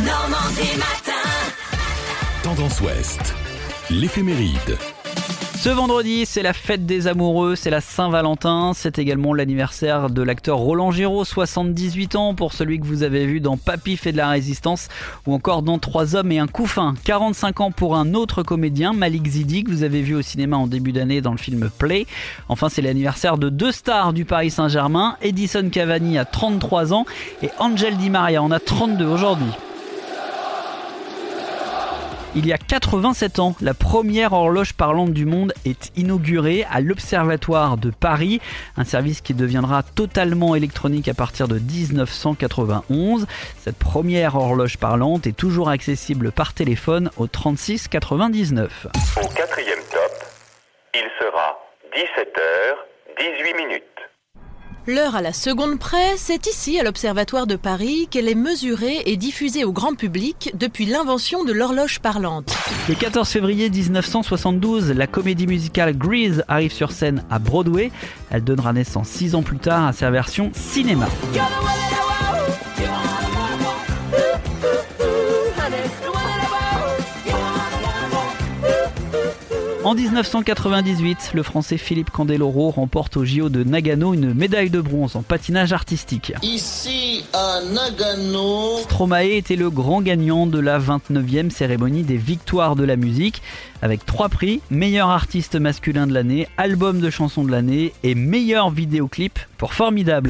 Normandie matin. Tendance Ouest, l'éphéméride. Ce vendredi, c'est la fête des amoureux, c'est la Saint-Valentin. C'est également l'anniversaire de l'acteur Roland Giraud, 78 ans, pour celui que vous avez vu dans Papy fait de la résistance ou encore dans 3 hommes et un couffin. 45 ans pour un autre comédien, Malik Zidi, que vous avez vu au cinéma en début d'année dans le film Play. Enfin, c'est l'anniversaire de 2 stars du Paris Saint-Germain. Edison Cavani a 33 ans et Angel Di Maria en a 32 aujourd'hui. Il y a 87 ans, la première horloge parlante du monde est inaugurée à l'Observatoire de Paris, un service qui deviendra totalement électronique à partir de 1991. Cette première horloge parlante est toujours accessible par téléphone au 36 99. Au 4e top, il sera 17h18. L'heure à la seconde près, c'est ici, à l'Observatoire de Paris, qu'elle est mesurée et diffusée au grand public depuis l'invention de l'horloge parlante. Le 14 février 1972, la comédie musicale Grease arrive sur scène à Broadway. Elle donnera naissance 6 ans plus tard à sa version cinéma. En 1998, le Français Philippe Candeloro remporte au JO de Nagano une médaille de bronze en patinage artistique. Ici à Nagano, Stromae était le grand gagnant de la 29e cérémonie des victoires de la musique, avec 3 prix, meilleur artiste masculin de l'année, album de chansons de l'année et meilleur vidéoclip pour Formidable.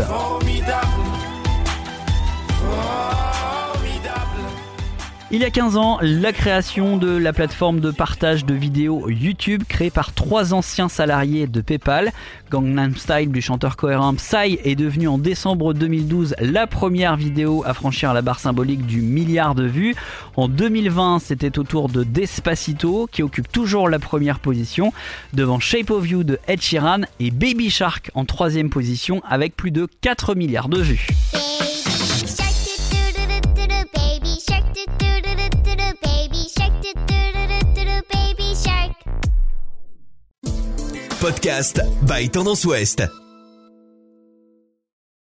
Il y a 15 ans, la création de la plateforme de partage de vidéos YouTube créée par 3 anciens salariés de PayPal. Gangnam Style du chanteur cohérent Psy est devenu en décembre 2012 la première vidéo à franchir la barre symbolique du milliard de vues. En 2020, c'était au tour de Despacito qui occupe toujours la première position devant Shape of You de Ed Sheeran et Baby Shark en 3e position avec plus de 4 milliards de vues. Podcast by Tendance Ouest.